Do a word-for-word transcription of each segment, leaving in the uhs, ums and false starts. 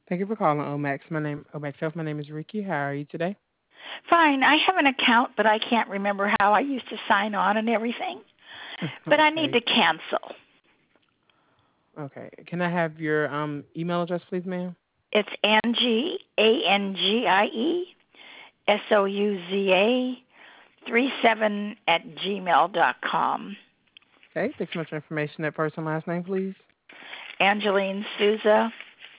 Thank you for calling Omax. My name Omax Health. My name is Ricky. How are you today? Fine. I have an account, but I can't remember how I used to sign on and everything. But I need Okay. to cancel. Okay. Can I have your um email address, please, ma'am? It's Angie, A N G I E, S O U Z A, three seven at gmail dot com. Okay. Thanks so much for information. That first and last name, please. Angeline Souza,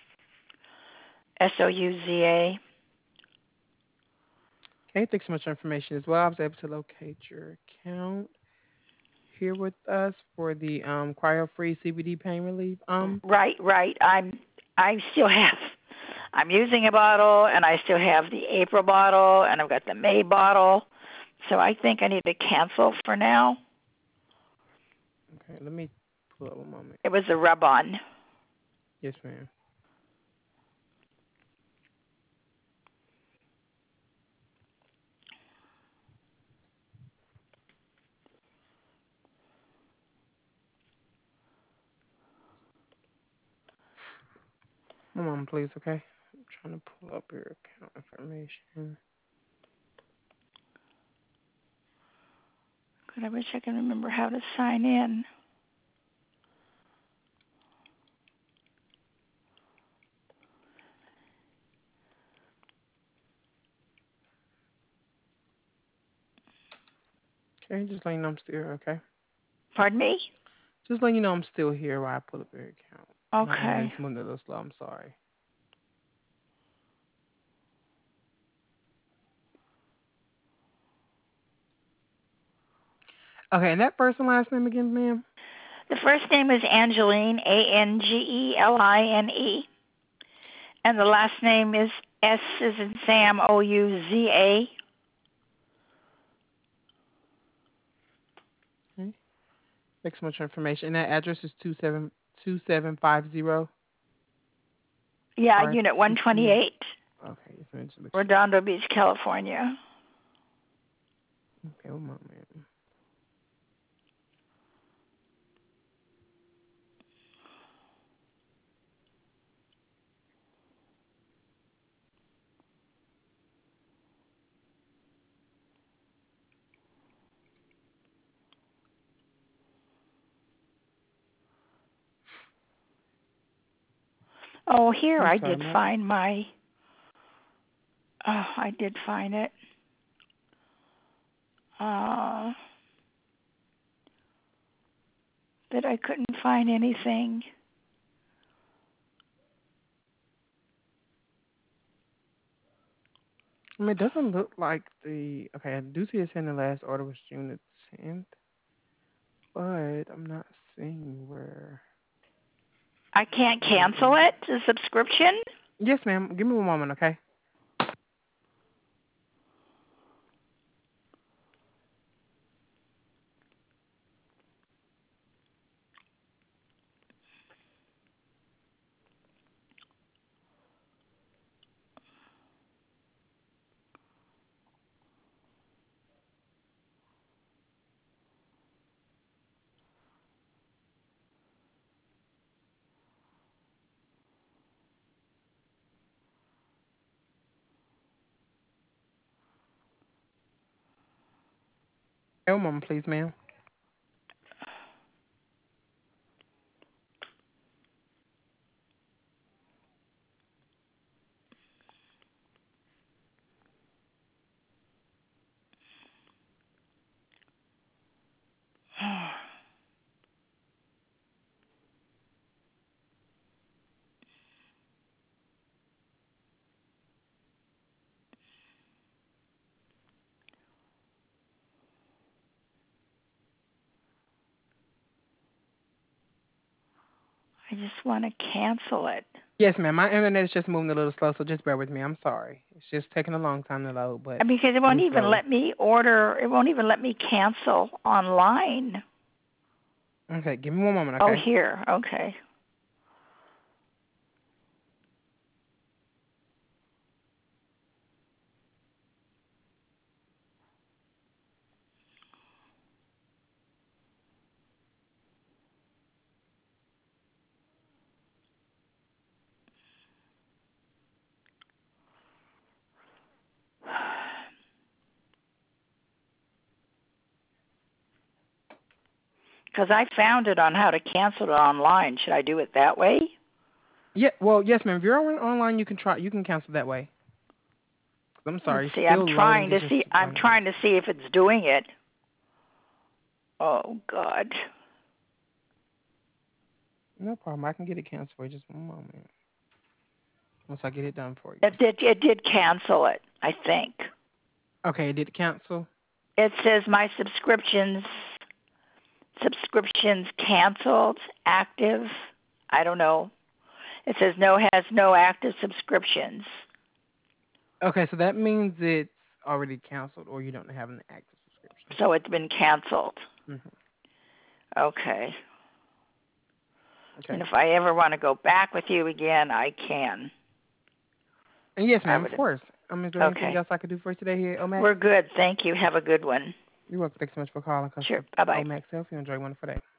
S O U Z A. Okay. Thanks so much for information as well. I was able to locate your account here with us for the um cryo-free C B D pain relief. Um. Right, right. I'm I still have I'm using a bottle and I still have the April bottle and I've got the May bottle. So I think I need to cancel for now. Okay. Let me pull up one moment. It was a rub on. Yes, ma'am. One moment, please. Okay. I'm trying to pull up your account information. God, I wish I could remember how to sign in. Okay. Just letting you know I'm still here. Okay. Pardon me? Just letting you know I'm still here while I pull up your account. My Okay. internet's moving a little slow. I'm sorry. Okay, and that first and last name again, ma'am? The first name is Angeline, A N G E L I N E, and the last name is S as in Sam, O U Z A. Okay. Thanks so much for information. And that address is two seven two seven five zero Yeah, Park Unit Street. one twenty-eight, Okay, just let me just make sure. Redondo Beach, California. Okay, one moment. Oh, here I'm I sorry, did my find my. Oh, I did find it. Uh, but I couldn't find anything. I mean, it doesn't look like the okay, I do see it's in the last order was June the tenth, but I'm not seeing where I can't it was cancel in. it, the subscription. Yes, ma'am. Give me one moment, okay? Okay, one moment, please, ma'am. I just want to cancel it. Yes, ma'am. My internet is just moving a little slow, so just bear with me. I'm sorry. It's just taking a long time to load, but Because it it won't is even slowly. let me order, it won't even let me cancel online. Okay, give me one moment, Oh, okay? here, okay. Because I found it on how to cancel it online. Should I do it that way? Yeah, well, yes, ma'am. If you're on online, you can try. You can cancel that way. I'm Let's sorry, it's see. I'm still trying loading. to It's just see. I'm one trying to second. see if it's doing it. Oh God. No problem. I can get it canceled for you. Just one moment. Once I get it done for you. It did. It did cancel it. I think. Okay, did it cancel? It says my subscriptions subscriptions canceled, active. I don't know. It says no has no active subscriptions. Okay, so that means it's already canceled, or you don't have an active subscription. So it's been canceled. hmm Okay. Okay. And if I ever want to go back with you again, I can. And yes, I ma'am. Of would. course. Um, is there anything Okay. else I could do for you today here, Omax? We're good. Thank you. Have a good one. You're welcome. Thanks so much for calling Sure. Customer Bye bye. Omax Health. You enjoy a wonderful day.